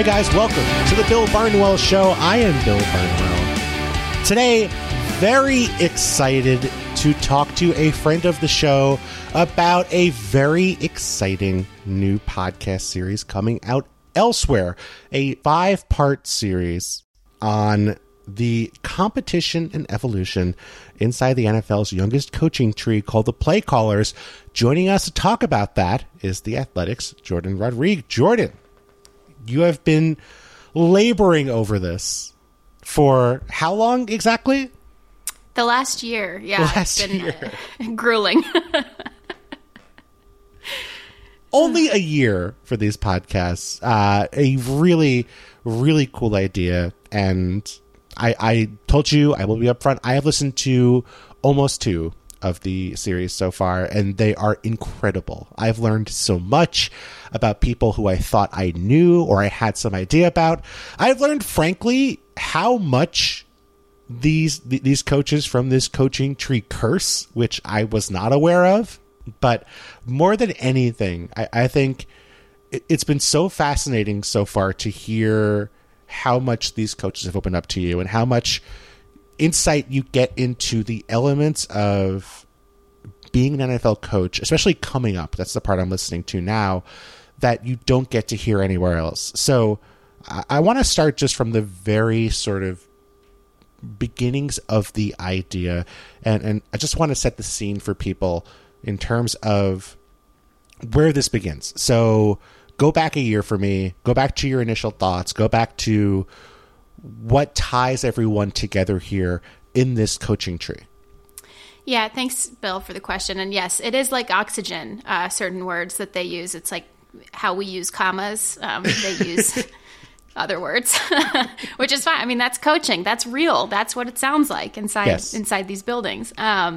Hey guys, welcome to the Bill Barnwell Show. I am Bill Barnwell. Today, very excited to talk to a friend of the show about a very exciting new podcast series coming out elsewhere. A 5-part series on the competition and evolution inside the NFL's youngest coaching tree called the Play Callers. Joining us to talk about that is The Athletic's Jordan Rodriguez. Jordan, you have been laboring over this for how long exactly? The last year. Yeah. Last year. Grueling. Only a year for these podcasts. A really, really cool idea. And I told you, I will be upfront, I have listened to almost 2 of the series so far, and they are incredible. I've learned so much about people who I thought I knew or I had some idea about. I've learned, frankly, how much these coaches from this coaching tree curse, which I was not aware of. But more than anything, I think it's been so fascinating so far to hear how much these coaches have opened up to you and how much insight you get into the elements of being an NFL coach, especially coming up. That's the part I'm listening to now that you don't get to hear anywhere else. So I want to start just from the very sort of beginnings of the idea. And I just want to set the scene for people in terms of where this begins. So go back a year for me, go back to your initial thoughts, go back to what ties everyone together here in this coaching tree. Yeah, thanks, Bill, for the question. And yes, it is like oxygen, certain words that they use. It's like how we use commas. They use other words, which is fine. I mean, that's coaching. That's real. That's what it sounds like inside these buildings.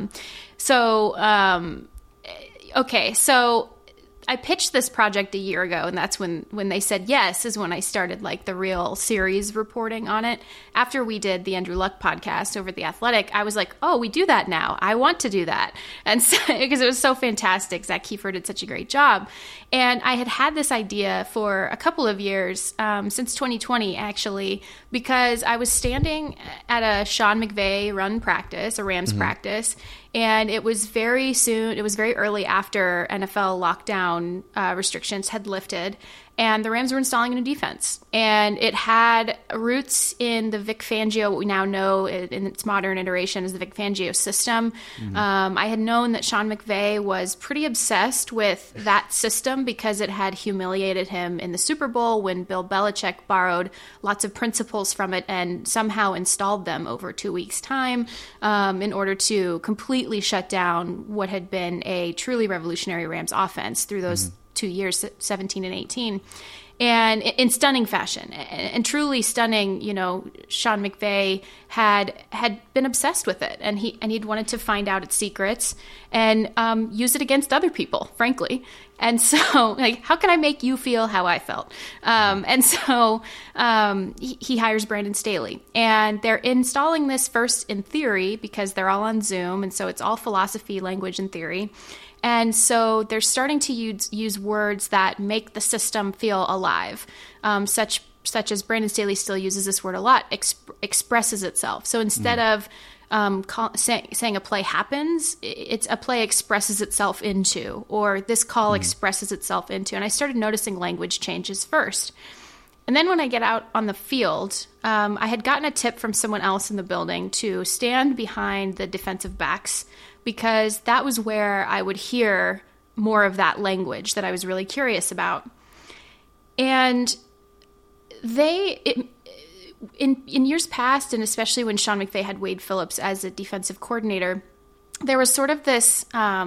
Okay, so I pitched this project a year ago, and that's when they said yes is when I started like the real series reporting on it. After we did the Andrew Luck podcast over at The Athletic, I was like, oh, we do that now. I want to do that. And so, because it was so fantastic. Zach Kiefer did such a great job. And I had this idea for a couple of years, since 2020, actually, because I was standing at a Sean McVay run practice, a Rams practice, and it was very early after NFL lockdown restrictions had lifted, and the Rams were installing a new defense. And it had roots in the Vic Fangio, what we now know in its modern iteration as the Vic Fangio system. I had known that Sean McVay was pretty obsessed with that system because it had humiliated him in the Super Bowl when Bill Belichick borrowed lots of principles from it and somehow installed them over 2 weeks' time in order to completely shut down what had been a truly revolutionary Rams offense through those 2 years, 17 and 18, and in stunning fashion and truly stunning. You know, Sean McVay had been obsessed with it, and he'd wanted to find out its secrets and use it against other people, frankly. And so, like, how can I make you feel how I felt? And so he hires Brandon Staley, and they're installing this first in theory because they're all on Zoom, and so it's all philosophy, language, and theory. And so they're starting to use words that make the system feel alive, such as Brandon Staley still uses this word a lot, expresses itself. So instead of saying a play happens, it's a play expresses itself into, or this call expresses itself into. And I started noticing language changes first. And then when I get out on the field, I had gotten a tip from someone else in the building to stand behind the defensive backs, because that was where I would hear more of that language that I was really curious about. And in years past, and especially when Sean McVay had Wade Phillips as a defensive coordinator, there was sort of this,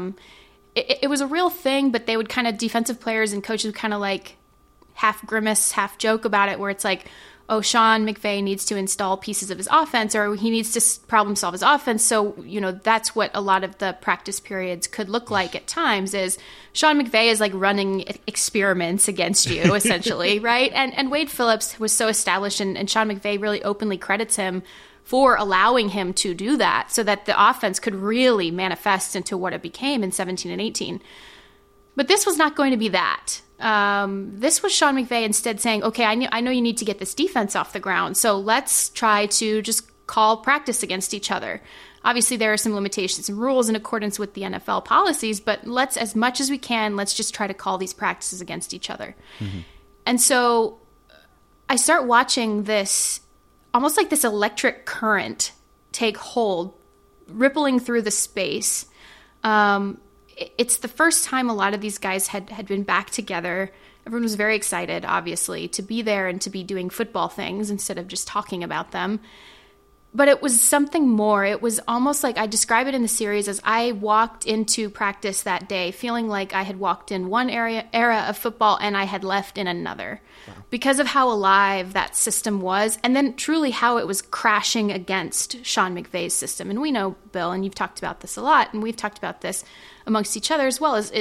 it was a real thing, but they would kind of, defensive players and coaches would kind of like half grimace, half joke about it, where it's like, oh, Sean McVay needs to install pieces of his offense, or he needs to problem solve his offense. So, you know, that's what a lot of the practice periods could look like at times, is Sean McVay is like running experiments against you, essentially, right? And Wade Phillips was so established, and Sean McVay really openly credits him for allowing him to do that so that the offense could really manifest into what it became in 17 and 18. But this was not going to be that. This was Sean McVay instead saying, okay, I know you need to get this defense off the ground, so let's try to just call practice against each other. Obviously, there are some limitations and rules in accordance with the NFL policies, but let's, as much as we can, let's just try to call these practices against each other. Mm-hmm. And so I start watching this, almost like this electric current take hold, rippling through the space. It's the first time a lot of these guys had been back together. Everyone was very excited, obviously, to be there and to be doing football things instead of just talking about them. But it was something more. It was almost like, I describe it in the series as I walked into practice that day feeling like I had walked in one era of football and I had left in another. Wow. Because of how alive that system was, and then truly how it was crashing against Sean McVay's system. And we know, Bill, and you've talked about this a lot, and we've talked about this amongst each other as well, is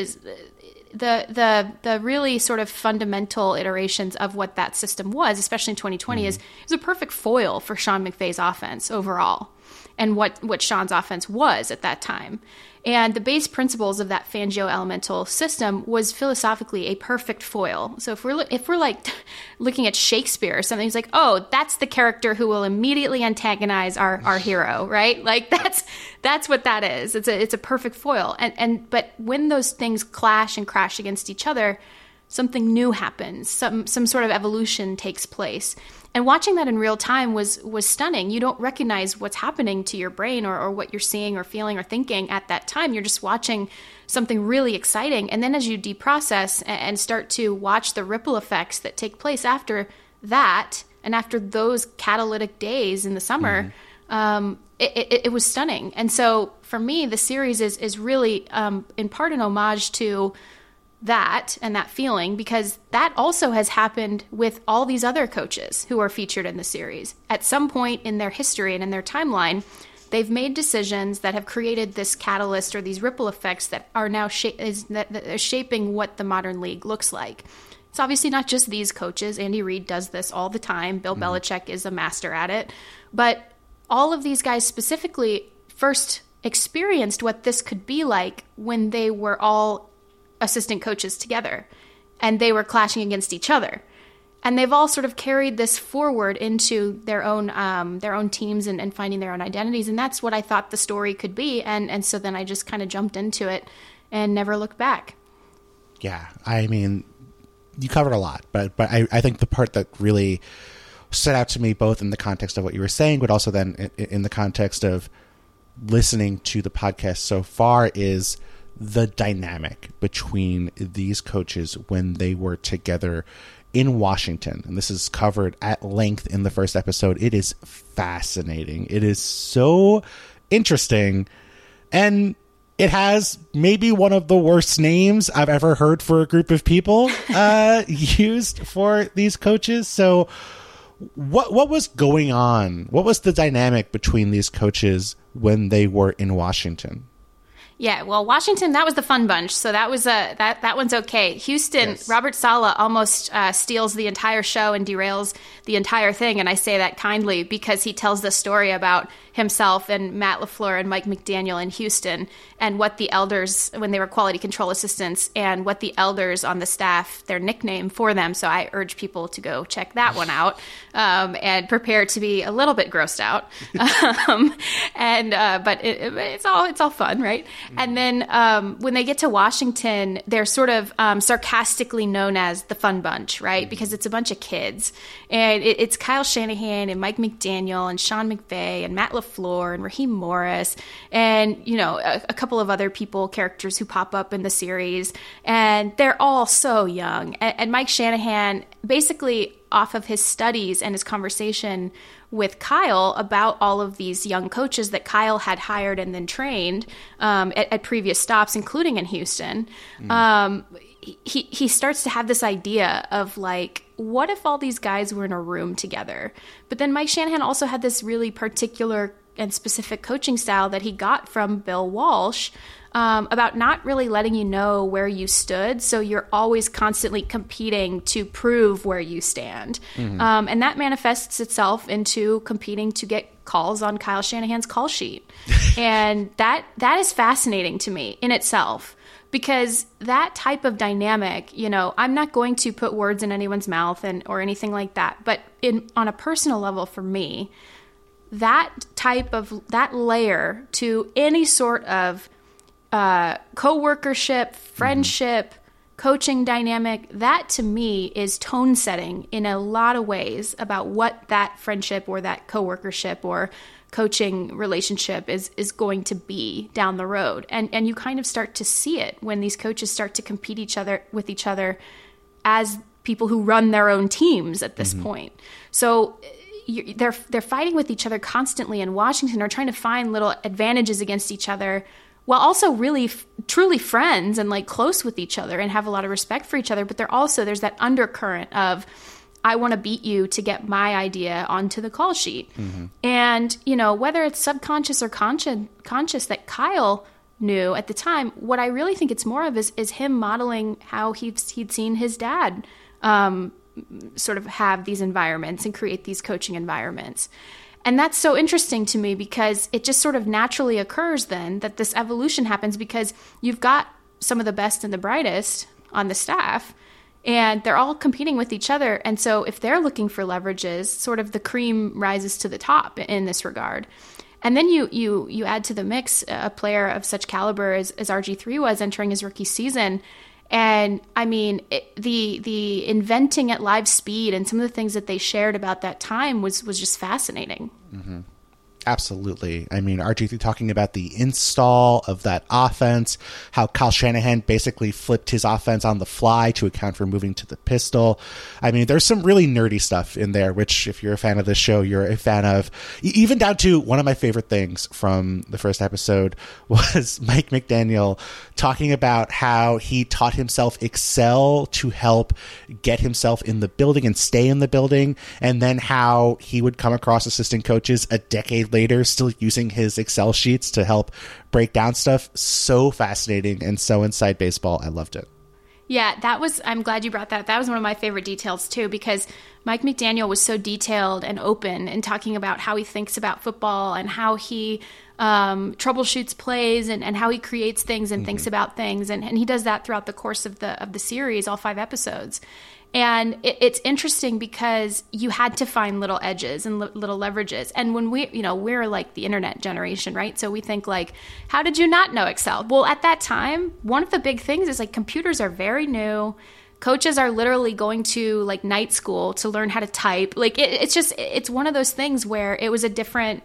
the really sort of fundamental iterations of what that system was, especially in 2020, is a perfect foil for Sean McVay's offense overall, and what Sean's offense was at that time. And the base principles of that Fangio elemental system was philosophically a perfect foil. So if we're like looking at Shakespeare or something, it's like, oh, that's the character who will immediately antagonize our hero, right? Like that's what that is. It's a perfect foil. But when those things clash and crash against each other, something new happens. Some sort of evolution takes place. And watching that in real time was stunning. You don't recognize what's happening to your brain or what you're seeing or feeling or thinking at that time. You're just watching something really exciting. And then as you deprocess and start to watch the ripple effects that take place after that, and after those catalytic days in the summer, it was stunning. And so for me, the series is really in part an homage to that and that feeling, because that also has happened with all these other coaches who are featured in the series. At some point in their history and in their timeline, they've made decisions that have created this catalyst or these ripple effects that are now shaping what the modern league looks like. It's obviously not just these coaches. Andy Reid does this all the time. Bill Belichick is a master at it. But all of these guys specifically first experienced what this could be like when they were all assistant coaches together and they were clashing against each other. And they've all sort of carried this forward into their own teams and finding their own identities. And that's what I thought the story could be. And so then I just kind of jumped into it and never looked back. Yeah. I mean, you covered a lot, but I think the part that really stood out to me, both in the context of what you were saying, but also then in the context of listening to the podcast so far, is the dynamic between these coaches when they were together in Washington. And this is covered at length in the first episode. It is fascinating. It is so interesting. And it has maybe one of the worst names I've ever heard for a group of people used for these coaches. So what was going on? What was the dynamic between these coaches when they were in Washington? Yeah, well, Washington, that was the fun bunch, so that was that one's okay. Houston, yes. Robert Saleh almost steals the entire show and derails the entire thing, and I say that kindly because he tells the story about himself and Matt LaFleur and Mike McDaniel in Houston, and what the elders, when they were quality control assistants, and what the elders on the staff, their nickname for them. So I urge people to go check that one out and prepare to be a little bit grossed out. But it's all fun, right? And then when they get to Washington, they're sort of sarcastically known as the fun bunch, right? Because it's a bunch of kids. And it's Kyle Shanahan and Mike McDaniel and Sean McVay and Matt LaFleur and Raheem Morris and, you know, a couple of other characters who pop up in the series. And they're all so young. And Mike Shanahan, basically off of his studies and his conversation with Kyle about all of these young coaches that Kyle had hired and then trained at previous stops, including in Houston, he starts to have this idea of like, what if all these guys were in a room together? But then Mike Shanahan also had this really particular and specific coaching style that he got from Bill Walsh about not really letting you know where you stood. So you're always constantly competing to prove where you stand. And that manifests itself into competing to get calls on Kyle Shanahan's call sheet. And that is fascinating to me in itself, because that type of dynamic, I'm not going to put words in anyone's mouth or anything like that. But on a personal level for me, that layer to any sort of co-workership, friendship, coaching dynamic, that to me is tone setting in a lot of ways about what that friendship or that co-workership or coaching relationship is going to be down the road. And you kind of start to see it when these coaches start to compete with each other as people who run their own teams at this point. So they're fighting with each other constantly in Washington, or trying to find little advantages against each other, while also really truly friends and like close with each other and have a lot of respect for each other. But there's that undercurrent of, I want to beat you to get my idea onto the call sheet. And, whether it's subconscious or conscious that Kyle knew at the time, what I really think it's more of is him modeling how he'd seen his dad sort of have these environments and create these coaching environments. And that's so interesting to me, because it just sort of naturally occurs then that this evolution happens, because you've got some of the best and the brightest on the staff, and they're all competing with each other. And so if they're looking for leverages, sort of the cream rises to the top in this regard. And then you add to the mix a player of such caliber as RG3 was entering his rookie season. And I mean, the inventing at live speed and some of the things that they shared about that time was just fascinating. Absolutely. I mean, RG3 talking about the install of that offense, how Kyle Shanahan basically flipped his offense on the fly to account for moving to the pistol. I mean, there's some really nerdy stuff in there, which if you're a fan of this show, you're a fan of. Even down to one of my favorite things from the first episode was Mike McDaniel talking about how he taught himself Excel to help get himself in the building and stay in the building, and then how he would come across assistant coaches a decade later still using his Excel sheets to help break down stuff. So fascinating and so inside baseball. I loved it. Yeah, I'm glad you brought that. That was one of my favorite details too, because Mike McDaniel was so detailed and open in talking about how he thinks about football and how he troubleshoots plays and how he creates things and thinks about things. And he does that throughout the course of the series, all 5 episodes. And it's interesting because you had to find little edges and little leverages. And when we're like the internet generation, right? So we think like, how did you not know Excel? Well, at that time, one of the big things is like computers are very new. Coaches are literally going to like night school to learn how to type. Like it's one of those things where it was different.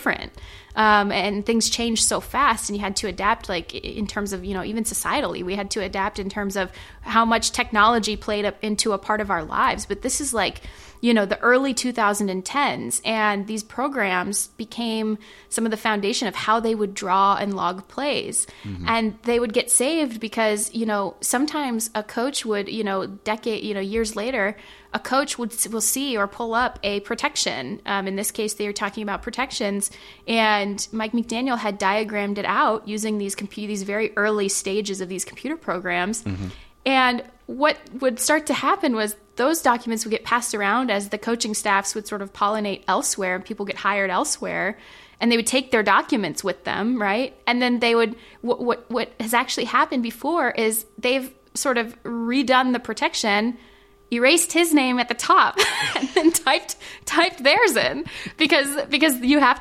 And things changed so fast, and you had to adapt, like in terms of, even societally, we had to adapt in terms of how much technology played up into a part of our lives. But this is like, the early 2010s, and these programs became some of the foundation of how they would draw and log plays. And they would get saved because, sometimes a coach would, years later, a coach will see or pull up a protection. In this case, they were talking about protections, and Mike McDaniel had diagrammed it out using these very early stages of these computer programs. And what would start to happen was those documents would get passed around as the coaching staffs would sort of pollinate elsewhere, and people get hired elsewhere, and they would take their documents with them, right? And then they would, what has actually happened before is they've sort of redone the protection, erased his name at the top, and then typed theirs in, because you have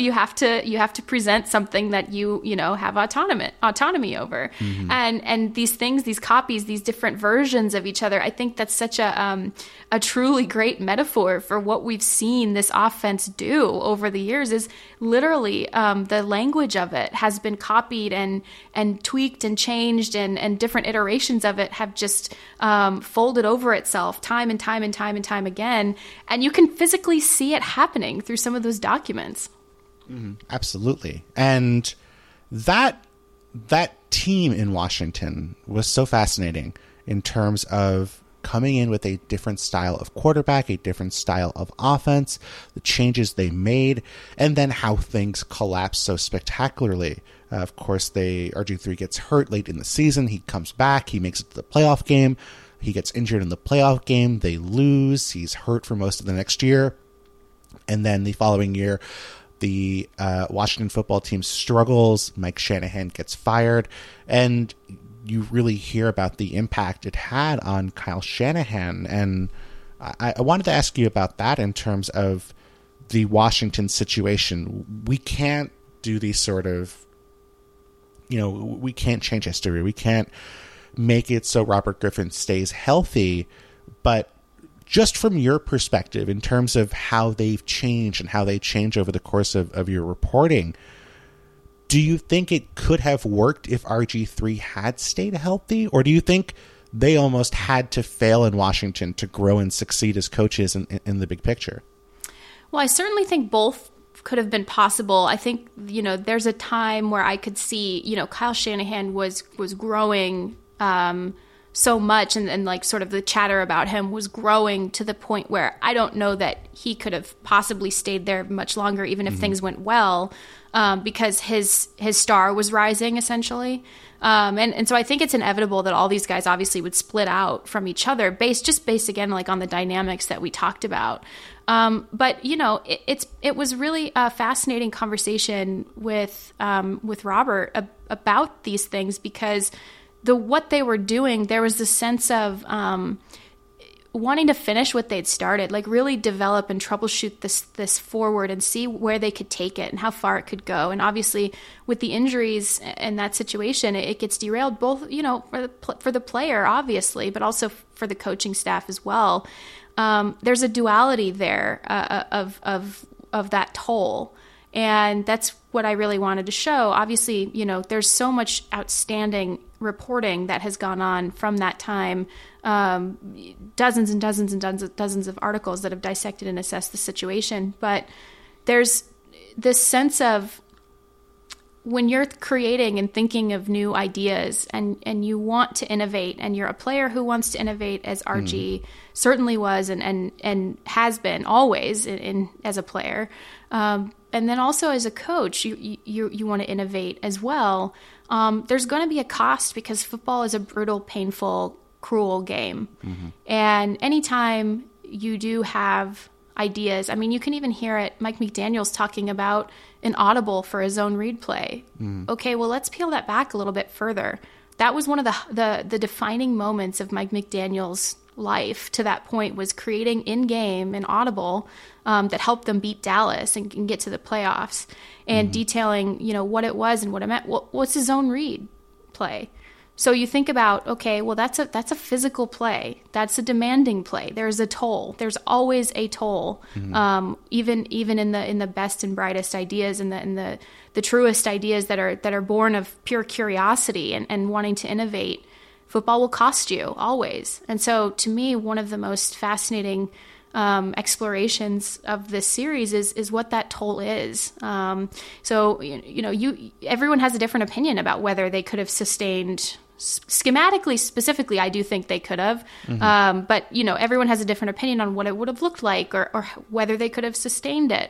to present something that you have autonomy over. And these things, these copies, these different versions of each other, I think that's such a truly great metaphor for what we've seen this offense do over the years. Is literally the language of it has been copied and tweaked and changed, and different iterations of it have just folded over itself time and time and time and time again. And you can physically see it happening through some of those documents. Absolutely. And that team in Washington was so fascinating in terms of coming in with a different style of quarterback, a different style of offense, the changes they made, and then how things collapsed so spectacularly. Of course, RG3 gets hurt late in the season. He comes back. He makes it to the playoff game. He gets injured in the playoff game. They lose. He's hurt for most of the next year. And then the following year, the Washington football team struggles. Mike Shanahan gets fired. And you really hear about the impact it had on Kyle Shanahan. And I wanted to ask you about that in terms of the Washington situation. We can't do these sort of, we can't change history. We can't make it so Robert Griffin stays healthy. But just from your perspective, in terms of how they've changed and how they change over the course of your reporting, do you think it could have worked if RG3 had stayed healthy? Or do you think they almost had to fail in Washington to grow and succeed as coaches in the big picture? Well, I certainly think both could have been possible. I think, there's a time where I could see, Kyle Shanahan was growing so much, and like sort of the chatter about him was growing to the point where I don't know that he could have possibly stayed there much longer, even if things went well, because his star was rising essentially. And so I think it's inevitable that all these guys obviously would split out from each other based again, like on the dynamics that we talked about. But it was really a fascinating conversation with Robert about these things, because what they were doing, there was this sense of wanting to finish what they'd started, like really develop and troubleshoot this forward and see where they could take it and how far it could go. And obviously with the injuries and that situation, it gets derailed both, for the player, obviously, but also for the coaching staff as well. There's a duality there of that toll. And that's what I really wanted to show. Obviously, there's so much outstanding reporting that has gone on from that time. Dozens and dozens and dozens of articles that have dissected and assessed the situation. But there's this sense of when you're creating and thinking of new ideas and you want to innovate, and you're a player who wants to innovate, as RG certainly was and has been always in as a player, and then also as a coach, you want to innovate as well. There's going to be a cost, because football is a brutal, painful, cruel game. And anytime you do have ideas, I mean, you can even hear it, Mike McDaniel's talking about an audible for a zone read play. Okay, well, let's peel that back a little bit further. That was one of the defining moments of Mike McDaniel's life to that point, was creating in-game an audible that helped them beat Dallas and get to the playoffs, and detailing, what it was and what it meant. What's a zone read play? So you think about, okay, well, that's a physical play. That's a demanding play. There's a toll. There's always a toll, even in the best and brightest ideas, and the truest ideas that are born of pure curiosity and wanting to innovate. Football will cost you always. And so to me, one of the most fascinating explorations of this series is what that toll is. So everyone has a different opinion about whether they could have sustained. Schematically, specifically, I do think they could have, but everyone has a different opinion on what it would have looked like, or whether they could have sustained it.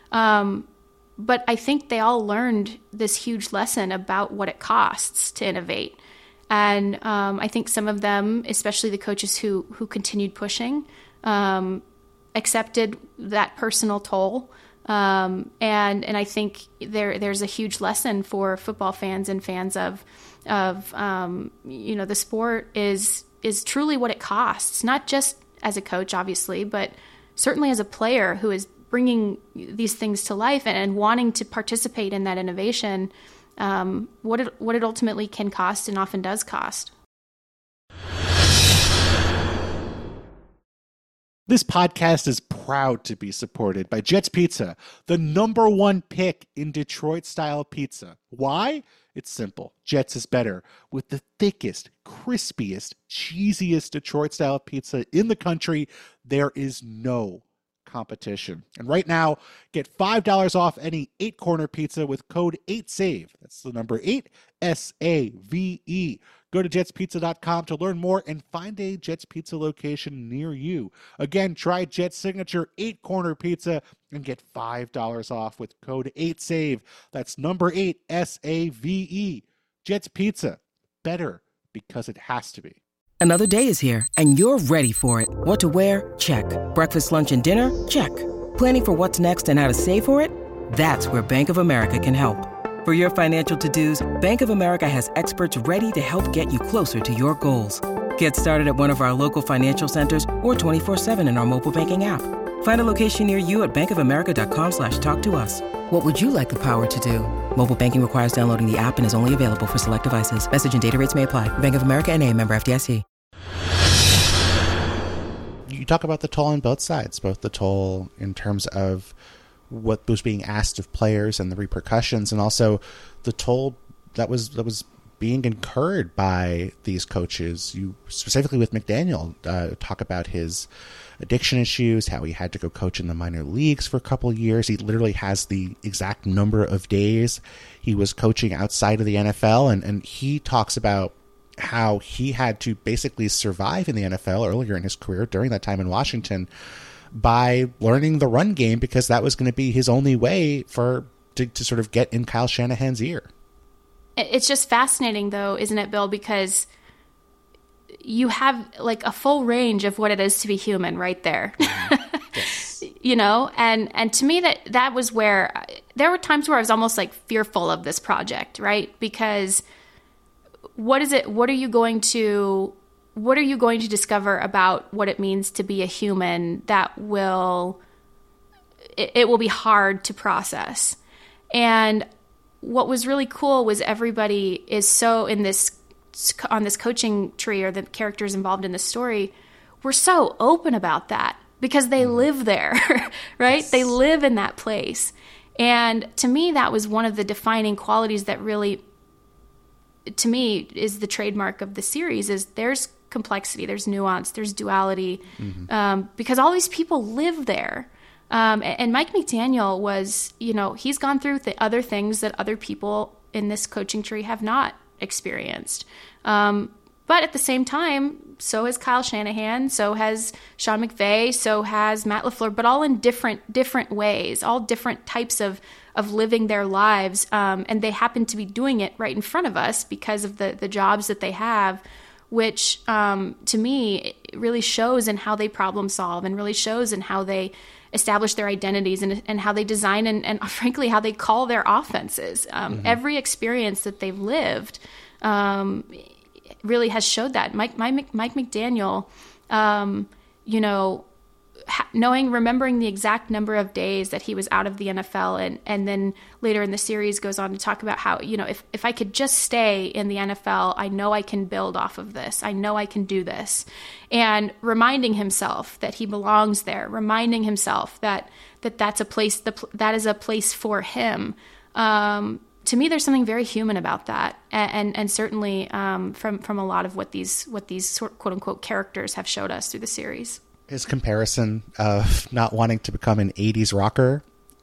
But I think they all learned this huge lesson about what it costs to innovate, and I think some of them, especially the coaches who continued pushing, accepted that personal toll. And I think there's a huge lesson for football fans and fans of the sport is truly what it costs, not just as a coach, obviously, but certainly as a player who is bringing these things to life and wanting to participate in that innovation, what it ultimately can cost and often does cost. This podcast is proud to be supported by Jets Pizza, the #1 pick in Detroit-style pizza. Why? It's simple. Jets is better. With the thickest, crispiest, cheesiest Detroit-style pizza in the country, there is no competition. And right now, get $5 off any 8-corner pizza with code 8SAVE. That's the number 8, SAVE. Go to jetspizza.com to learn more and find a Jets Pizza location near you. Again, try Jet's signature 8-corner pizza and get $5 off with code 8SAVE. That's number 8, SAVE. Jets Pizza. Better because it has to be. Another day is here, and you're ready for it. What to wear? Check. Breakfast, lunch, and dinner? Check. Planning for what's next and how to save for it? That's where Bank of America can help. For your financial to-dos, Bank of America has experts ready to help get you closer to your goals. Get started at one of our local financial centers or 24/7 in our mobile banking app. Find a location near you at bankofamerica.com/talktous. What would you like the power to do? Mobile banking requires downloading the app and is only available for select devices. Message and data rates may apply. Bank of America N.A., member FDIC. You talk about the toll on both sides, both the toll in terms of what was being asked of players and the repercussions, and also the toll that was being incurred by these coaches. You specifically with McDaniel talk about his addiction issues, how he had to go coach in the minor leagues for a couple of years. He literally has the exact number of days he was coaching outside of the NFL, and he talks about how he had to basically survive in the NFL earlier in his career during that time in Washington by learning the run game, because that was going to be his only way to sort of get in Kyle Shanahan's ear. It's just fascinating, though, isn't it, Bill? Because you have like a full range of what it is to be human right there. Yes. You know, and to me that was where there were times where I was almost like fearful of this project, right? Because what are you going to discover about what it means to be a human that it will be hard to process. And what was really cool was everybody is so on this coaching tree, or the characters involved in the story were so open about that because they live there, right? Yes. They live in that place. And to me, that was one of the defining qualities that really, to me, is the trademark of the series. Is there's complexity, there's nuance, there's duality, because all these people live there. And Mike McDaniel was, he's gone through other things that other people in this coaching tree have not experienced. But at the same time, so has Kyle Shanahan, so has Sean McVay, so has Matt LaFleur, but all in different ways, all different types of living their lives. And they happen to be doing it right in front of us because of the jobs that they have, which to me really shows in how they problem solve, and really shows in how they establish their identities, and how they design and frankly how they call their offenses. Every experience that they've lived really has showed that. Mike McDaniel, remembering the exact number of days that he was out of the NFL, and then later in the series goes on to talk about how, if I could just stay in the NFL, I know I can build off of this. I know I can do this. And reminding himself that he belongs there, reminding himself that's a place, that is a place for him. To me, there's something very human about that, and certainly from a lot of what these quote unquote characters have showed us through the series. His comparison of not wanting to become an 80s rocker,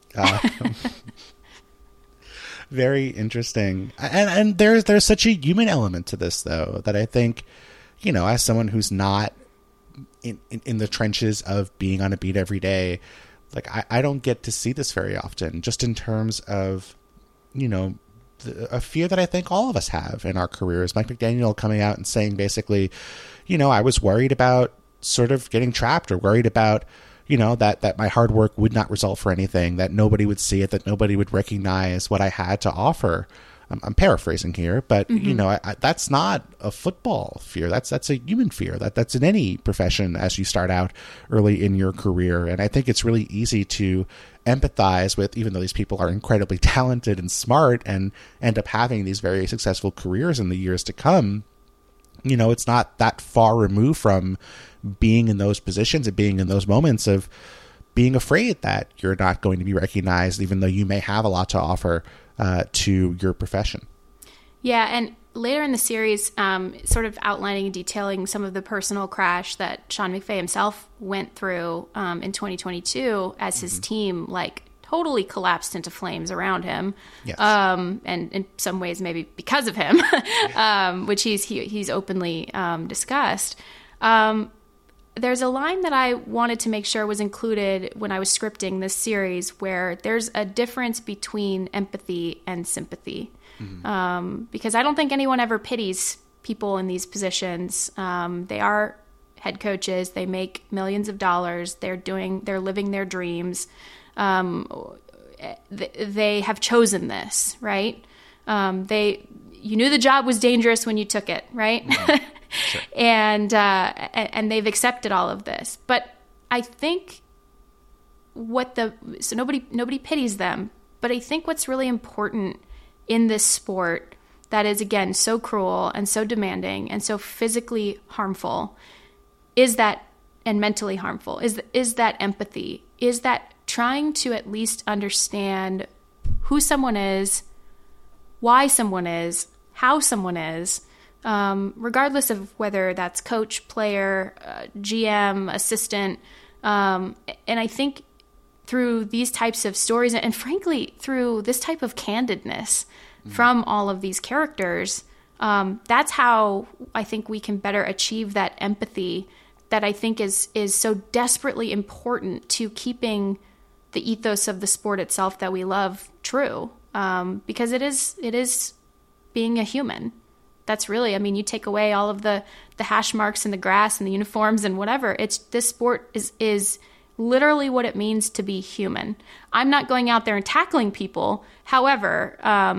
very interesting. And there's such a human element to this, though, that I think, as someone who's not in the trenches of being on a beat every day, like I don't get to see this very often, just in terms of, a fear that I think all of us have in our careers. Mike McDaniel coming out and saying basically, I was worried about sort of getting trapped, or worried about, that my hard work would not result for anything, that nobody would see it, that nobody would recognize what I had to offer. I'm paraphrasing here, but that's not a football fear. That's a human fear. That's in any profession as you start out early in your career. And I think it's really easy to empathize with, even though these people are incredibly talented and smart and end up having these very successful careers in the years to come. It's not that far removed from being in those positions and being in those moments of being afraid that you're not going to be recognized, even though you may have a lot to offer to your profession. Yeah, and later in the series, sort of outlining and detailing some of the personal crash that Sean McVay himself went through in 2022 as his team totally collapsed into flames around him. Yes. And in some ways maybe because of him, which he's openly discussed. There's a line that I wanted to make sure was included when I was scripting this series, where there's a difference between empathy and sympathy. Because I don't think anyone ever pities people in these positions. They are head coaches. They make millions of dollars. They're living their dreams. They have chosen this, right? You knew the job was dangerous when you took it, right? Mm-hmm. Sure. And they've accepted all of this. But I think so nobody pities them. But I think what's really important in this sport that is, again, so cruel and so demanding and so physically harmful and mentally harmful is that empathy, is that trying to at least understand who someone is, why someone is, how someone is, regardless of whether that's coach, player, GM, assistant. And I think through these types of stories, and frankly, through this type of candidness from all of these characters, that's how I think we can better achieve that empathy that I think is so desperately important to keeping the ethos of the sport itself that we love true. Because it is being a human. That's really, I mean, you take away all of the hash marks and the grass and the uniforms and whatever. This sport is literally what it means to be human. I'm not going out there and tackling people. However,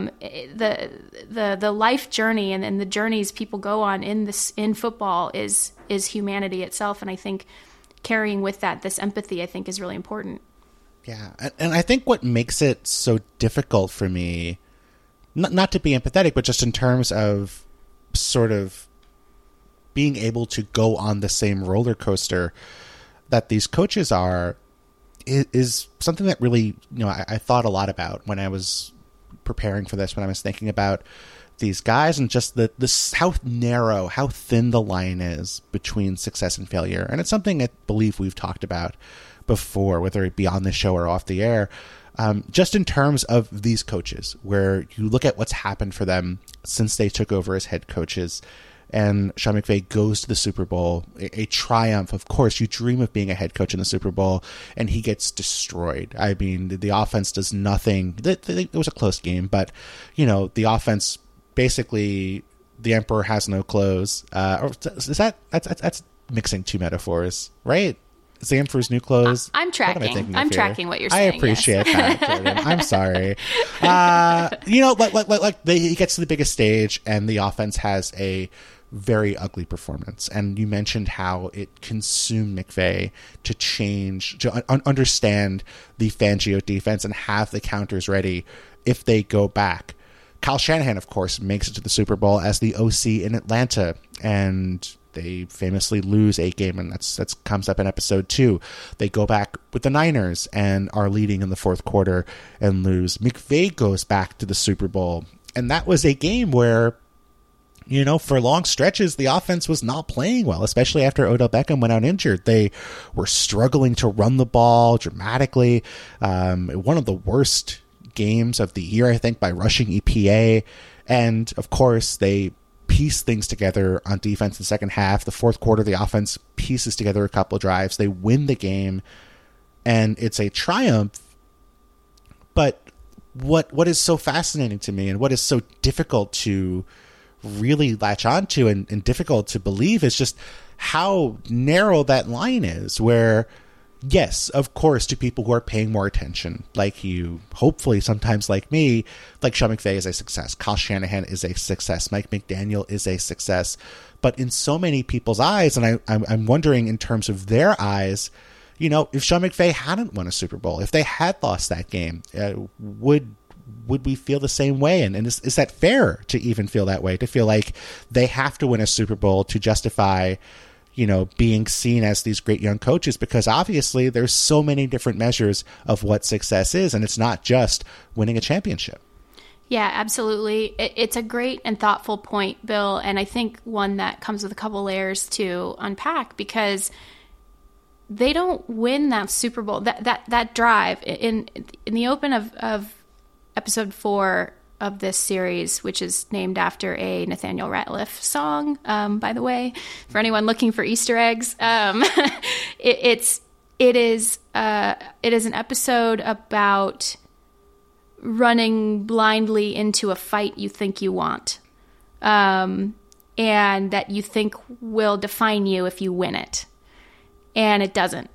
the life journey and the journeys people go on in football is humanity itself. And I think carrying with that, this empathy, I think is really important. Yeah. And I think what makes it so difficult for me, not to be empathetic, but just in terms of sort of being able to go on the same roller coaster that these coaches are, is something that really, I thought a lot about when I was preparing for this, when I was thinking about these guys and just how thin the line is between success and failure. And it's something I believe we've talked about before, whether it be on the show or off the air, just in terms of these coaches, where you look at what's happened for them since they took over as head coaches. And Sean McVay goes to the Super Bowl, a triumph. Of course, you dream of being a head coach in the Super Bowl, and he gets destroyed. I mean, the offense does nothing. It was a close game, but, the offense, basically, the emperor has no clothes. That's mixing two metaphors, right? Is the emperor's new clothes? I'm tracking. I'm tracking what you're saying. I appreciate that, Jordan. I'm sorry. He gets to the biggest stage, and the offense has a very ugly performance. And you mentioned how it consumed McVay to understand the Fangio defense and have the counters ready if they go back. Kyle Shanahan, of course, makes it to the Super Bowl as the OC in Atlanta, and they famously lose a game, and that's comes up in episode 2. They go back with the Niners and are leading in the fourth quarter and lose. McVay goes back to the Super Bowl, and that was a game where, for long stretches, the offense was not playing well, especially after Odell Beckham went out injured. They were struggling to run the ball dramatically. One of the worst games of the year, I think, by rushing EPA. And, of course, they piece things together on defense in the second half. The fourth quarter, the offense pieces together a couple of drives. They win the game, and it's a triumph. But what is so fascinating to me and what is so difficult to really latch onto and difficult to believe is just how narrow that line is, where, yes, of course, to people who are paying more attention, like you, hopefully sometimes like me, like Sean McVay is a success. Kyle Shanahan is a success. Mike McDaniel is a success. But in so many people's eyes, and I'm wondering in terms of their eyes, if Sean McVay hadn't won a Super Bowl, if they had lost that game, would we feel the same way? And is that fair to even feel that way, to feel like they have to win a Super Bowl to justify being seen as these great young coaches? Because obviously there's so many different measures of what success is, and it's not just winning a championship. Yeah, absolutely. It's a great and thoughtful point, Bill, and I think one that comes with a couple layers to unpack, because they don't win that Super Bowl, that drive in the open of episode 4 of this series, which is named after a Nathaniel Rateliff song, by the way, for anyone looking for Easter eggs. It is an episode about running blindly into a fight you think you want, and that you think will define you if you win it, and it doesn't.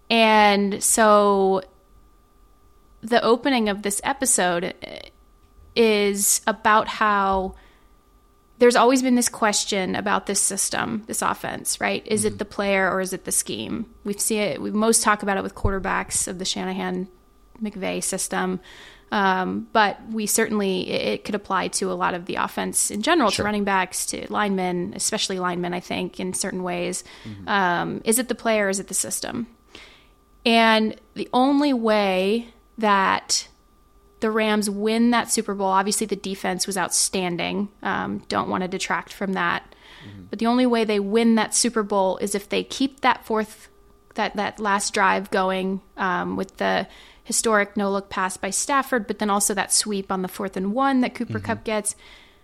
And so the opening of this episode is about how there's always been this question about this system, this offense, right? Is it the player or is it the scheme? We most talk about it with quarterbacks of the Shanahan-McVay system. But we certainly, it could apply to a lot of the offense in general, to running backs, to linemen, especially linemen, I think, in certain ways. Is it the player or is it the system? And the only way that the Rams win that Super Bowl, obviously the defense was outstanding. Don't want to detract from that. But the only way they win that Super Bowl is if they keep that that last drive going with the historic no-look pass by Stafford, but then also that sweep on the 4th and 1 that Cooper Kupp gets.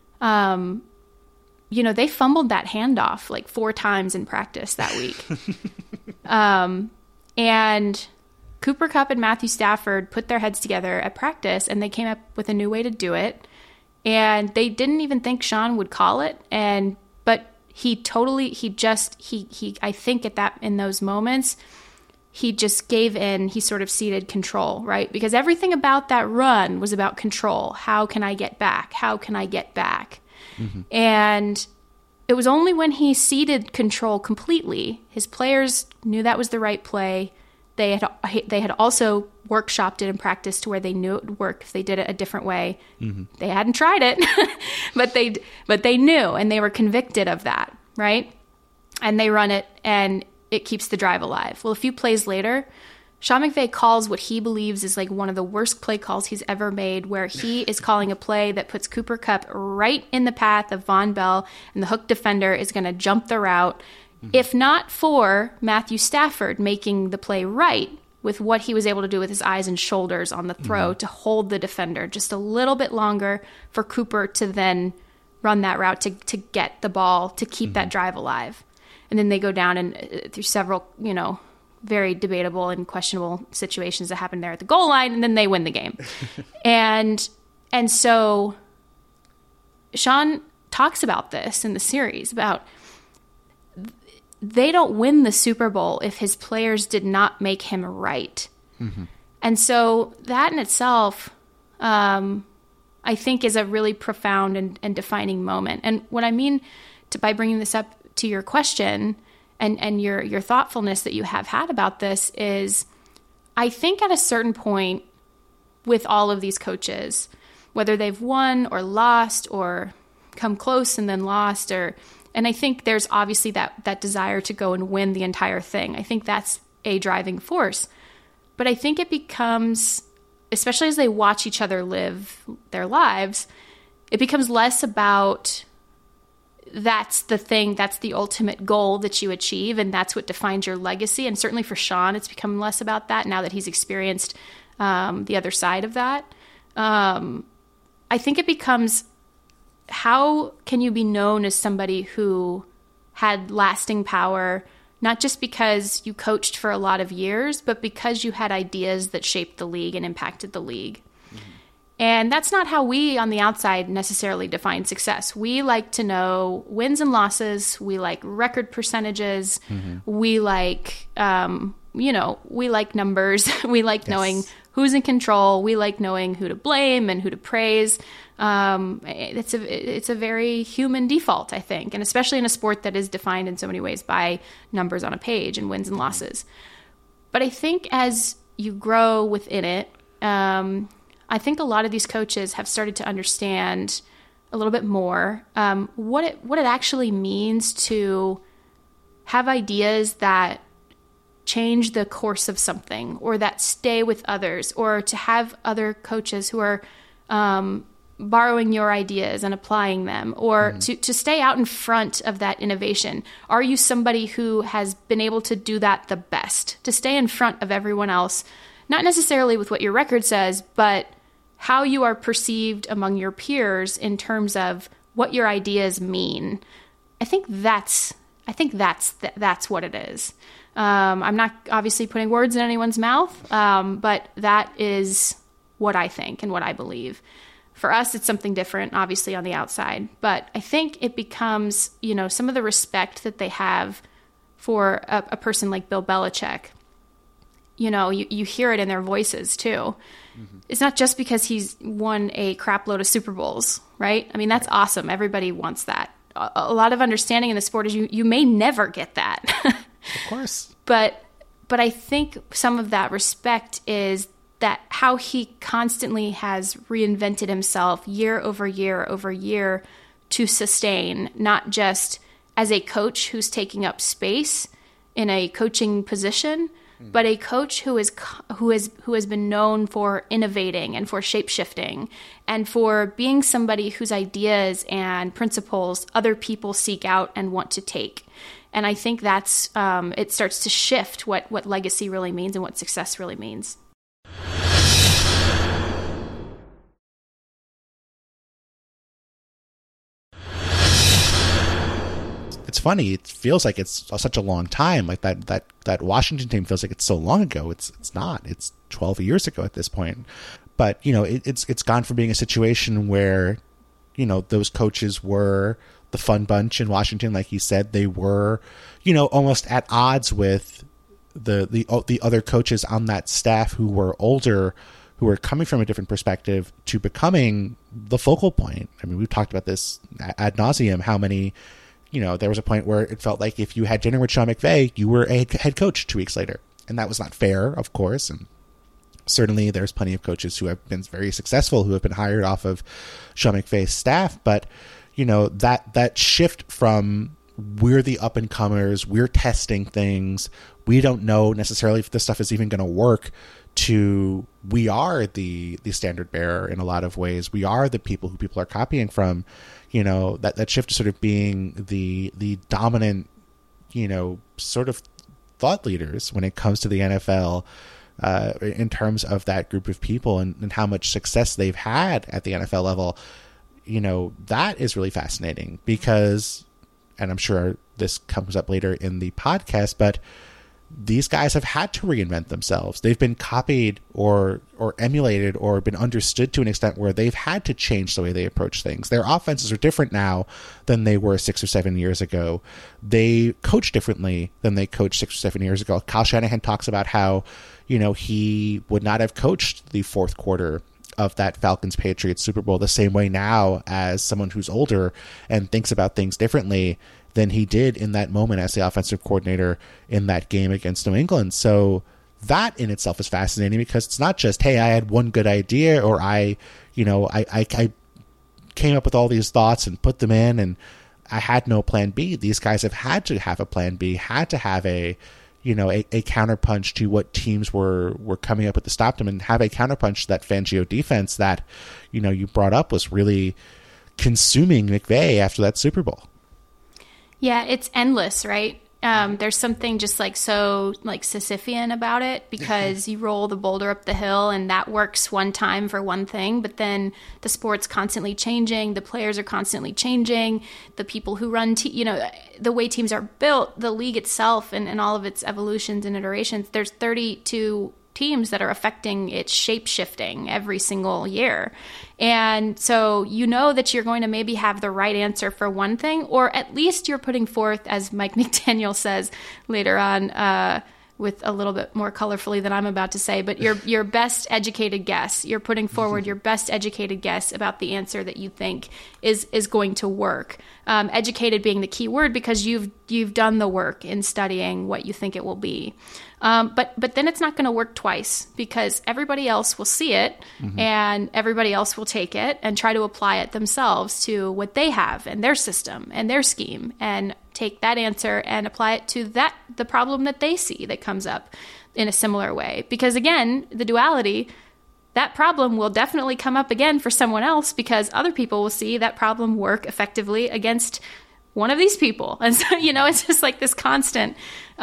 They fumbled that handoff like 4 times in practice that week. And Cooper Kupp and Matthew Stafford put their heads together at practice, and they came up with a new way to do it. And they didn't even think Sean would call it. But I think in those moments, he just gave in. He sort of ceded control, right? Because everything about that run was about control. How can I get back? How can I get back? And it was only when he ceded control completely, his players knew that was the right play. They had also workshopped it in practice to where they knew it would work if they did it a different way. They hadn't tried it, but they knew, and they were convicted of that, right? And they run it, and it keeps the drive alive. Well, a few plays later, Sean McVay calls what he believes is like one of the worst play calls he's ever made, where he is calling a play that puts Cooper Kupp right in the path of Von Bell, and the hook defender is going to jump the route. If not for Matthew Stafford making the play right with what he was able to do with his eyes and shoulders on the throw to hold the defender just a little bit longer for Cooper to then run that route to get the ball, to keep that drive alive. And then they go down and through several, very debatable and questionable situations that happened there at the goal line, and then they win the game. and so Sean talks about this in the series, about they don't win the Super Bowl if his players did not make him right. And so that in itself, I think, is a really profound and defining moment. And what I mean by bringing this up to your question and your thoughtfulness that you have had about this is, I think at a certain point with all of these coaches, whether they've won or lost or come close and then lost, and I think there's obviously that desire to go and win the entire thing. I think that's a driving force. But I think it becomes, especially as they watch each other live their lives, it becomes less about that's the thing, that's the ultimate goal that you achieve, and that's what defines your legacy. And certainly for Sean, it's become less about that now that he's experienced the other side of that. I think it becomes, how can you be known as somebody who had lasting power, not just because you coached for a lot of years, but because you had ideas that shaped the league and impacted the league? And that's not how we on the outside necessarily define success. We like to know wins and losses. We like record percentages. We like, we like numbers. We like knowing who's in control. We like knowing who to blame and who to praise. It's a very human default, I think, and especially in a sport that is defined in so many ways by numbers on a page and wins and losses. But I think as you grow within it, I think a lot of these coaches have started to understand a little bit more what it actually means to have ideas that change the course of something, or that stay with others, or to have other coaches who are borrowing your ideas and applying them, or to stay out in front of that innovation. Are you somebody who has been able to do that the best, to stay in front of everyone else, not necessarily with what your record says, but how you are perceived among your peers in terms of what your ideas mean? I think that's what it is. I'm not obviously putting words in anyone's mouth, but that is what I think and what I believe. For us, it's something different, obviously, on the outside. But I think it becomes, some of the respect that they have for a person like Bill Belichick. you hear it in their voices too. It's not just because he's won a crap load of Super Bowls, right? I mean, that's awesome. Everybody wants that. A lot of understanding in the sport is you may never get that. Of course. But I think some of that respect is that how he constantly has reinvented himself year over year over year to sustain, not just as a coach who's taking up space in a coaching position, but a coach who has been known for innovating and for shape-shifting and for being somebody whose ideas and principles other people seek out and want to take. And I think that's it starts to shift what legacy really means and what success really means. It's funny. It feels like it's such a long time. Like that Washington team feels like it's so long ago. It's not. It's 12 years ago at this point. But it's gone from being a situation where those coaches were the fun bunch in Washington, like you said. They were almost at odds with the other coaches on that staff who were older, who were coming from a different perspective, to becoming the focal point. I mean, we've talked about this ad nauseum. How many. There was a point where it felt like if you had dinner with Sean McVay, you were a head coach 2 weeks later. And that was not fair, of course. And certainly there's plenty of coaches who have been very successful, who have been hired off of Sean McVay's staff. But, that shift from we're the up and comers, we're testing things, we don't know necessarily if this stuff is even going to work, to we are the standard bearer in a lot of ways. We are the people who people are copying from. That shift to sort of being the dominant, sort of thought leaders when it comes to the NFL, in terms of that group of people and how much success they've had at the NFL level. That is really fascinating because, and I'm sure this comes up later in the podcast, but these guys have had to reinvent themselves. They've been copied or emulated or been understood to an extent where they've had to change the way they approach things. Their offenses are different now than they were 6 or 7 years ago. They coach differently than they coached 6 or 7 years ago. Kyle Shanahan talks about how, he would not have coached the fourth quarter of that Falcons-Patriots Super Bowl the same way now as someone who's older and thinks about things differently than he did in that moment as the offensive coordinator in that game against New England. So that in itself is fascinating because it's not just, hey, I had one good idea, or I came up with all these thoughts and put them in and I had no plan B. These guys have had to have a plan B, had to have a counterpunch to what teams were coming up with to stop them, and have a counterpunch to that Fangio defense that, you brought up was really consuming McVay after that Super Bowl. Yeah, it's endless, right? There's something just so Sisyphean about it, because you roll the boulder up the hill and that works one time for one thing, but then the sport's constantly changing, the players are constantly changing, the people who run, the way teams are built, the league itself and all of its evolutions and iterations. There's 32 teams that are affecting its shape shifting every single year. And so that you're going to maybe have the right answer for one thing, or at least you're putting forth, as Mike McDaniel says later on, with a little bit more colorfully than I'm about to say, but your best educated guess. You're putting forward your best educated guess about the answer that you think is going to work. Educated being the key word, because you've done the work in studying what you think it will be. But then it's not going to work twice, because everybody else will see it and everybody else will take it and try to apply it themselves to what they have and their system and their scheme, and take that answer and apply it to the problem that they see that comes up in a similar way. Because again, the duality, that problem will definitely come up again for someone else, because other people will see that problem work effectively against one of these people. And so, it's just like this constant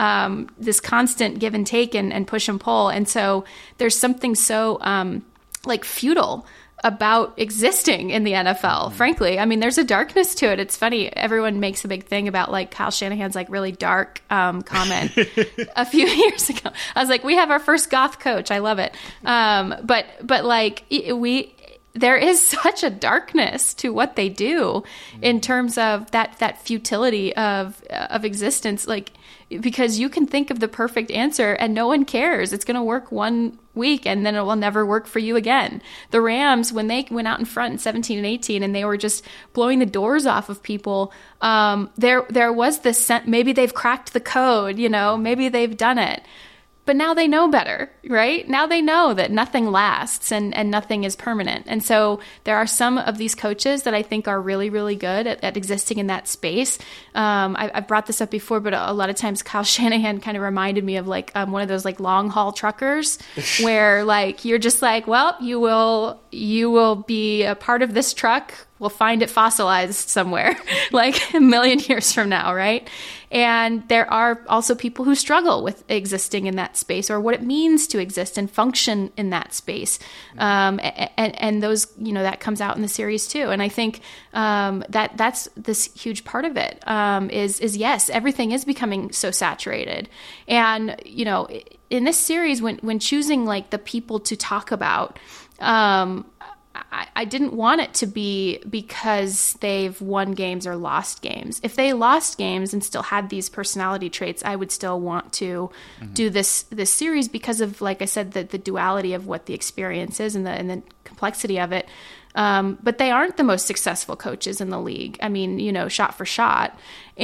give and take and push and pull. And so there's something so futile about existing in the NFL, frankly. I mean, there's a darkness to it. It's funny. Everyone makes a big thing about Kyle Shanahan's really dark comment a few years ago. I was like, we have our first goth coach. I love it. But there is such a darkness to what they do in terms of that futility of existence. Like, because you can think of the perfect answer and no one cares. It's going to work 1 week and then it will never work for you again. The Rams, when they went out in front in 17 and 18 and they were just blowing the doors off of people, there was this sense, maybe they've cracked the code, maybe they've done it. But now they know better, right? Now they know that nothing lasts and nothing is permanent. And so there are some of these coaches that I think are really, really good at existing in that space. I've brought this up before, but a lot of times Kyle Shanahan kind of reminded me of like one of those like long haul truckers where like you're just like, well, you will be a part of this truck. We'll find it fossilized somewhere like a million years from now, right? And there are also people who struggle with existing in that space or what it means to exist and function in that space. And those, that comes out in the series too. And I think that's this huge part of it is yes, everything is becoming so saturated. And, in this series, when choosing like the people to talk about, I didn't want it to be because they've won games or lost games. If they lost games and still had these personality traits, I would still want to do this series because of, like I said, the duality of what the experience is and the complexity of it. But they aren't the most successful coaches in the league. I mean, shot for shot.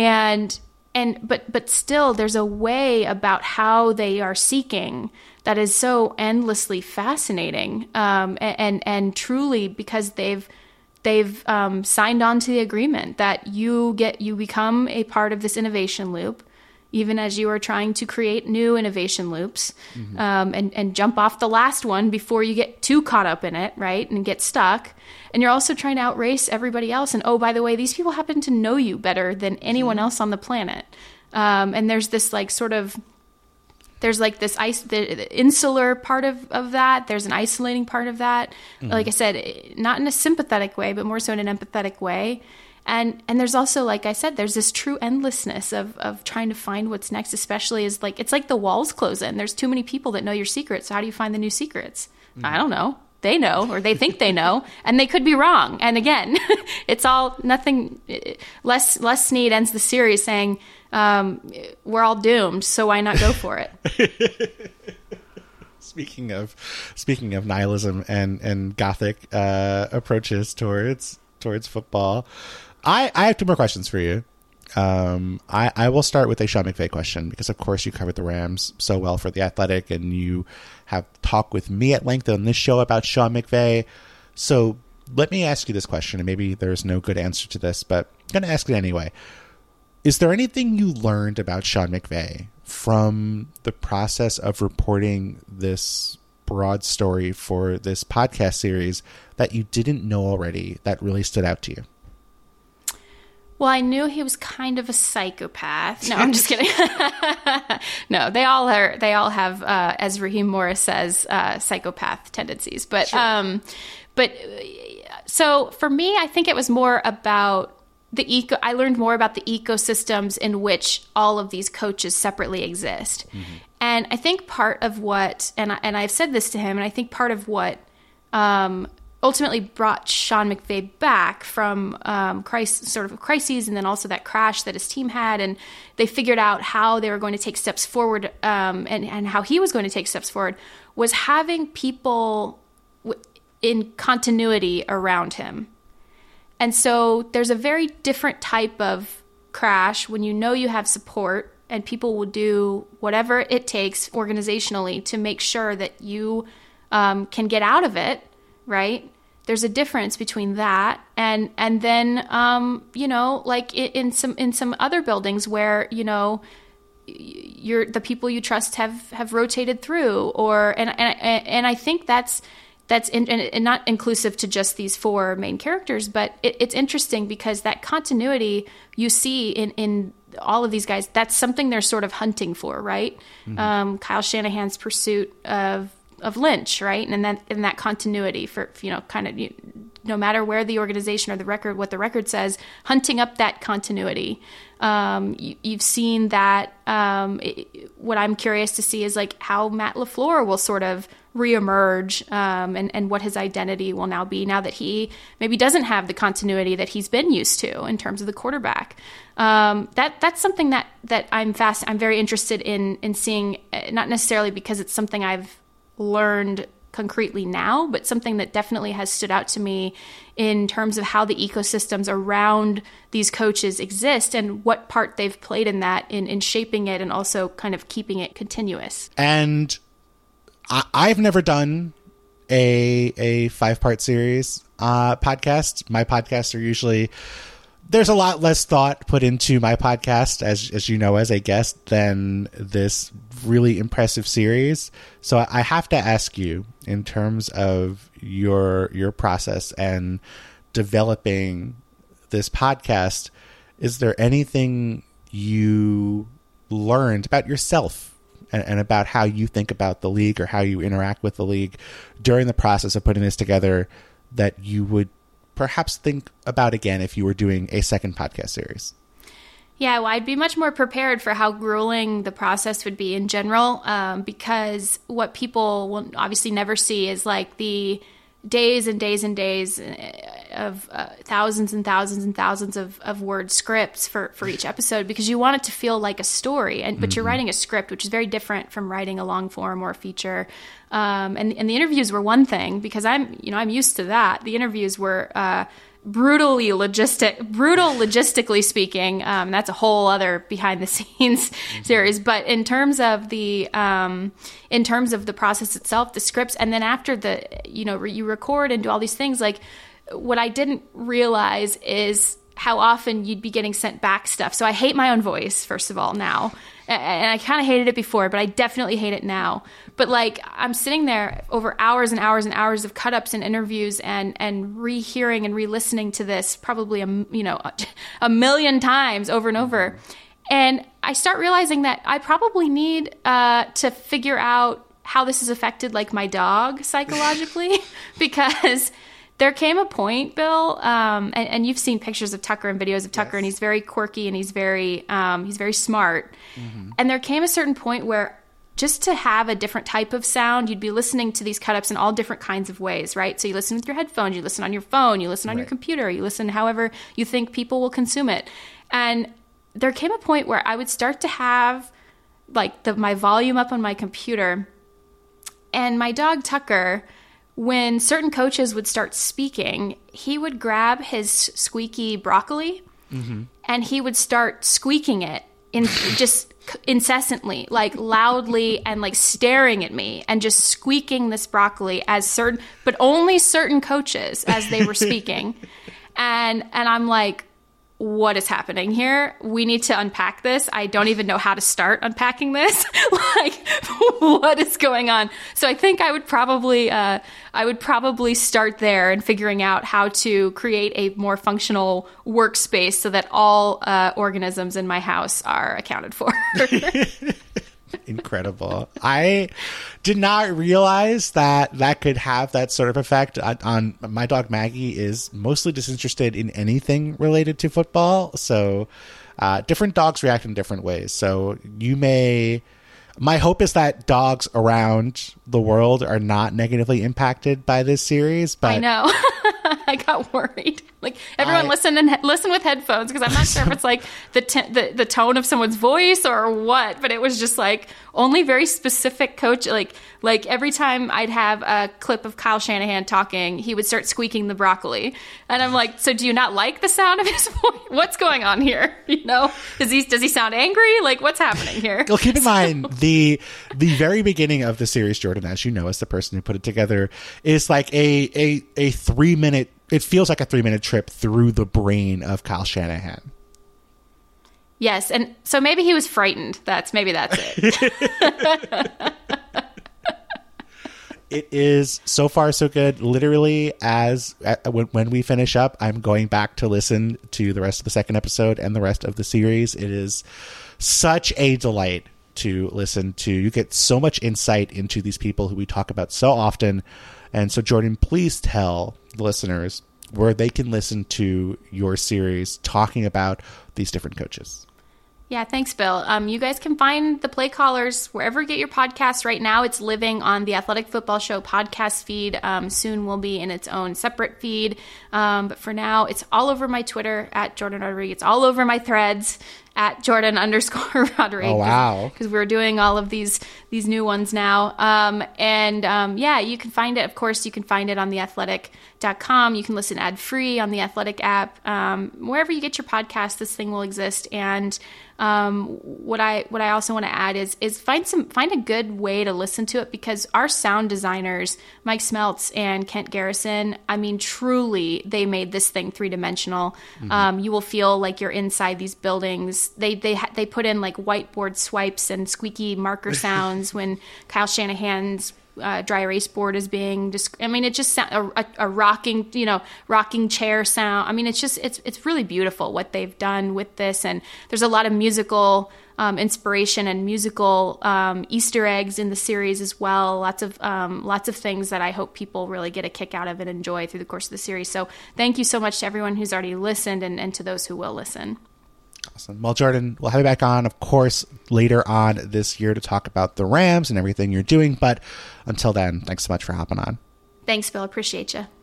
But still, there's a way about how they are seeking that is so endlessly fascinating, and truly because they've signed on to the agreement that you become a part of this innovation loop, even as you are trying to create new innovation loops, and jump off the last one before you get too caught up in it, right, and get stuck. And you're also trying to outrace everybody else. And oh, by the way, these people happen to know you better than anyone else on the planet. And there's this like sort of there's like this the insular part of that. There's an isolating part of that. Like I said, not in a sympathetic way, but more so in an empathetic way. And there's also, like I said, there's this true endlessness of trying to find what's next, especially as like, it's like the walls close in. There's too many people that know your secrets. So how do you find the new secrets? I don't know. They know, or they think they know, and they could be wrong. And again, it's all nothing. Les Snead ends the series saying, we're all doomed, so why not go for it? Speaking of nihilism and gothic approaches towards football, I have 2 more questions for you. I will start with a Sean McVay question because, of course, you covered the Rams so well for The Athletic, and you have talked with me at length on this show about Sean McVay. So let me ask you this question, and maybe there's no good answer to this, but I'm going to ask it anyway. Is there anything you learned about Sean McVay from the process of reporting this broad story for this podcast series that you didn't know already that really stood out to you? Well, I knew he was kind of a psychopath. No, I'm just kidding. No, they all have, as Raheem Morris says, psychopath tendencies. But, sure. So for me, I think it was more about I learned more about the ecosystems in which all of these coaches separately exist. And I think part of what, and I've said this to him, and I think part of what, ultimately brought Sean McVay back from crises, and then also that crash that his team had, and they figured out how they were going to take steps forward, and how he was going to take steps forward, was having people in continuity around him. And so there's a very different type of crash when you know you have support and people will do whatever it takes organizationally to make sure that you can get out of it, right? There's a difference between that and then like in some other buildings where the people you trust have rotated through, and I think that's and not inclusive to just these 4 main characters, but it's interesting because that continuity you see in all of these guys, that's something they're sort of hunting for, right? Kyle Shanahan's pursuit of Lynch, right? And that continuity for, kind of, no matter where the organization or the record, what the record says, hunting up that continuity. You've seen that. What I'm curious to see is like how Matt LaFleur will sort of reemerge, and what his identity will now be now that he maybe doesn't have the continuity that he's been used to in terms of the quarterback. That's something that I'm very interested in seeing, not necessarily because it's something I've learned concretely now, but something that definitely has stood out to me in terms of how the ecosystems around these coaches exist and what part they've played in that, in shaping it and also kind of keeping it continuous. And I've never done a 5-part series podcast. My podcasts are usually, there's a lot less thought put into my podcast, as you know, as a guest, than this really impressive series. So I have to ask you, in terms of your process and developing this podcast, is there anything you learned about yourself and about how you think about the league or how you interact with the league during the process of putting this together that you would perhaps think about again if you were doing a second podcast series? Yeah, well, I'd be much more prepared for how grueling the process would be in general, because what people will obviously never see is like the days and days and days of thousands and thousands and thousands of word scripts for each episode, because you want it to feel like a story, but you're writing a script, which is very different from writing a long form or a feature. And the interviews were one thing, because I'm used to that. The interviews were brutal logistically speaking. That's a whole other behind the scenes series. But in terms of the process itself, the scripts, and then after you record and do all these things, like what I didn't realize is how often you'd be getting sent back stuff. So I hate my own voice, first of all, now. And I kind of hated it before, but I definitely hate it now. But like, I'm sitting there over hours and hours and hours of cut-ups and interviews and rehearing and re-listening to this probably a million times over and over. And I start realizing that I probably need to figure out how this has affected like my dog psychologically, because there came a point, Bill, and you've seen pictures of Tucker and videos of Tucker, yes, and he's very quirky and he's very smart. Mm-hmm. And there came a certain point where just to have a different type of sound, you'd be listening to these cut-ups in all different kinds of ways, right? So you listen with your headphones, you listen on your phone, you listen on your computer, you listen however you think people will consume it. And there came a point where I would start to have like my volume up on my computer, and my dog Tucker, when certain coaches would start speaking, he would grab his squeaky broccoli, mm-hmm, and he would start squeaking it just incessantly, like loudly, and like staring at me and just squeaking this broccoli but only certain coaches as they were speaking. And I'm like, what is happening here? We need to unpack this. I don't even know how to start unpacking this. Like, what is going on? So I think I would probably start there and figuring out how to create a more functional workspace so that all organisms in my house are accounted for. Incredible. I did not realize that could have that sort of effect on my dog. Maggie is mostly disinterested in anything related to football. So different dogs react in different ways. So my hope is that dogs around the world are not negatively impacted by this series. But I know. I got worried. Like, everyone listen with headphones, because I'm not sure if it's like the tone of someone's voice or what, but it was just like only very specific coach. Like every time I'd have a clip of Kyle Shanahan talking, he would start squeaking the broccoli, and I'm like, so do you not like the sound of his voice? What's going on here? Does he sound angry? Like, what's happening here? Well, keep in mind the very beginning of the series, Jordan, as you know, as the person who put it together, is like a 3-minute. It feels like a 3-minute trip through the brain of Kyle Shanahan. Yes, and so maybe he was frightened. That's it. It is so far so good. Literally, when we finish up, I'm going back to listen to the rest of the second episode and the rest of the series. It is such a delight to listen to. You get so much insight into these people who we talk about so often. And so, Jordan, please tell the listeners where they can listen to your series talking about these different coaches. Yeah, thanks, Bill. You guys can find the Play Callers wherever you get your podcasts. Right now, it's living on the Athletic Football Show podcast feed. Soon will be in its own separate feed. But for now, it's all over my Twitter at Jordan Rodriguez. It's all over my threads at Jordan_Rodriguez. Oh, wow. Because we're doing all of these new ones now. Yeah, you can find it. Of course, you can find it on theathletic.com. You can listen ad-free on the Athletic app. Wherever you get your podcast, this thing will exist. And what I also want to add is find a good way to listen to it, because our sound designers, Mike Smeltz and Kent Garrison, I mean, truly, they made this thing three-dimensional. You will feel like you're inside these buildings. They put in like whiteboard swipes and squeaky marker sounds when Kyle Shanahan's dry erase board is being I mean, it just a rocking chair sound. I mean, it's really beautiful what they've done with this, and there's a lot of musical inspiration and musical Easter eggs in the series as well. Lots of things that I hope people really get a kick out of and enjoy through the course of the series. So thank you so much to everyone who's already listened and to those who will listen. Awesome. Well, Jordan, we'll have you back on, of course, later on this year to talk about the Rams and everything you're doing. But until then, thanks so much for hopping on. Thanks, Bill. Appreciate you.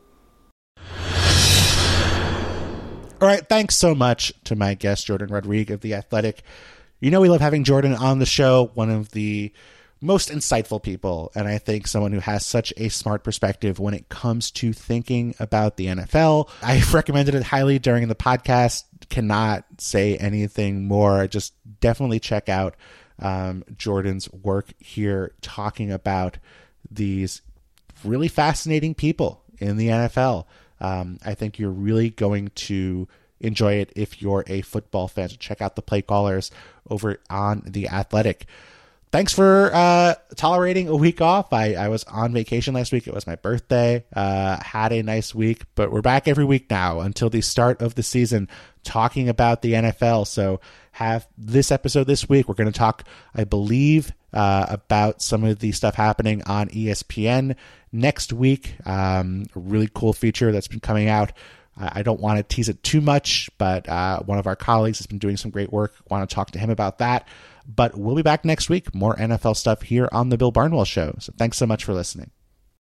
All right. Thanks so much to my guest, Jordan Rodriguez of The Athletic. You know, we love having Jordan on the show, one of the most insightful people, and I think someone who has such a smart perspective when it comes to thinking about the NFL. I've recommended it highly during the podcast. Cannot say anything more. Just definitely check out Jordan's work here talking about these really fascinating people in the NFL. I think you're really going to enjoy it if you're a football fan. So check out the Play Callers over on The Athletic. Thanks for tolerating a week off. I was on vacation last week. It was my birthday. Had a nice week, but we're back every week now until the start of the season talking about the NFL. So have this episode this week. We're going to talk, I believe, about some of the stuff happening on ESPN next week. A really cool feature that's been coming out. I don't want to tease it too much, but one of our colleagues has been doing some great work. Want to talk to him about that. But we'll be back next week. More NFL stuff here on The Bill Barnwell Show. So thanks so much for listening.